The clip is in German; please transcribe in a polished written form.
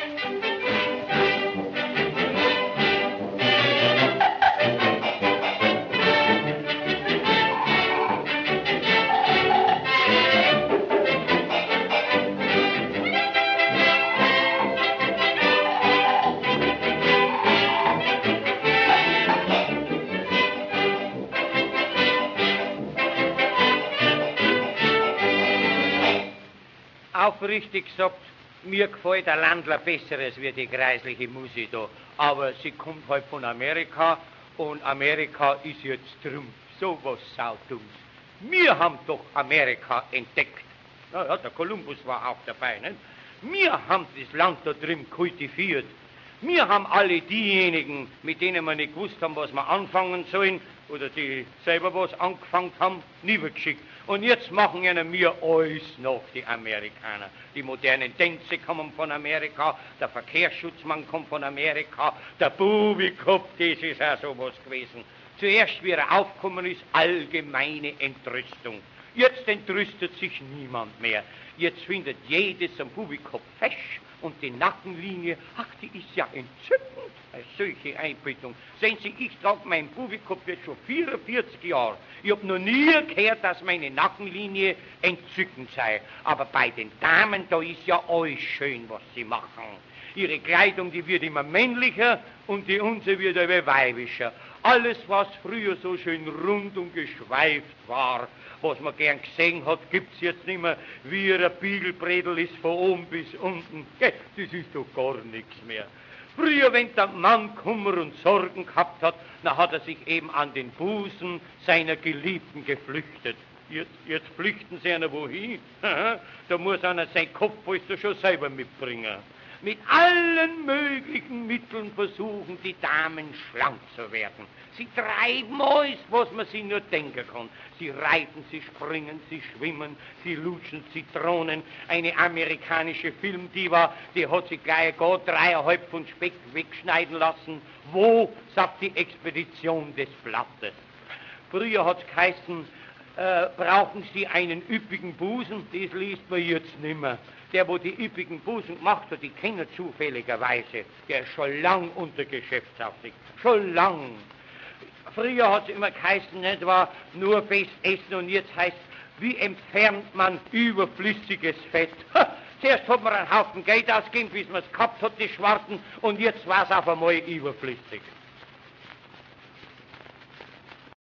Aufrichtig gesagt, mir gefällt der Landler besseres wie die greisliche Musik da. Aber sie kommt halt von Amerika und Amerika ist jetzt drum. So was Saudums. Wir haben doch Amerika entdeckt. Ja, der Kolumbus war auch dabei, ne? Wir haben das Land da drin kultiviert. Wir haben alle diejenigen, mit denen wir nicht gewusst haben, was wir anfangen sollen, oder die selber was angefangen haben, niedergeschickt. Und jetzt machen ihnen wir alles noch, die Amerikaner. Die modernen Tänze kommen von Amerika, der Verkehrsschutzmann kommt von Amerika, der Bubikopf, das ist auch sowas gewesen. Zuerst, wie er aufgekommen ist, allgemeine Entrüstung. Jetzt entrüstet sich niemand mehr. Jetzt findet jedes am Bubikopf fest und die Nackenlinie, ach, die ist ja entzückend, eine solche Einbildung. Sehen Sie, ich trage meinen Bubikopf jetzt schon 44 Jahre. Ich habe noch nie gehört, dass meine Nackenlinie entzückend sei. Aber bei den Damen, da ist ja alles schön, was sie machen. Ihre Kleidung, die wird immer männlicher und die unsere wird immer weibischer. Alles, was früher so schön rund und geschweift war, was man gern gesehen hat, gibt's jetzt nicht mehr. Wie ein Biegelbredel ist von oben bis unten. Das ist doch gar nichts mehr. Früher, wenn der Mann Kummer und Sorgen gehabt hat, dann hat er sich eben an den Busen seiner Geliebten geflüchtet. Jetzt flüchten sie einer wohin? Da muss einer sein Kopfpolster schon selber mitbringen. Mit allen möglichen Mitteln versuchen die Damen schlank zu werden. Sie treiben alles, was man sich nur denken kann. Sie reiten, sie springen, sie schwimmen, sie lutschen Zitronen. Eine amerikanische Filmdiva, die hat sich gleich gar 3,5 Pfund Speck wegschneiden lassen. Wo, sagt die Expedition des Blattes. Früher hat's geheißen, brauchen Sie einen üppigen Busen? Das liest man jetzt nimmer. Der, wo die üppigen Busen gemacht hat, die kennen zufälligerweise. Der ist schon lang unter Geschäftsaufsicht. Schon lang. Früher hat es immer geheißen, nicht wahr, nur fest essen und jetzt heißt, wie entfernt man überflüssiges Fett? Zuerst hat man einen Haufen Geld ausgegeben, bis man es gehabt hat, die Schwarzen, und jetzt war es auf einmal überflüssig.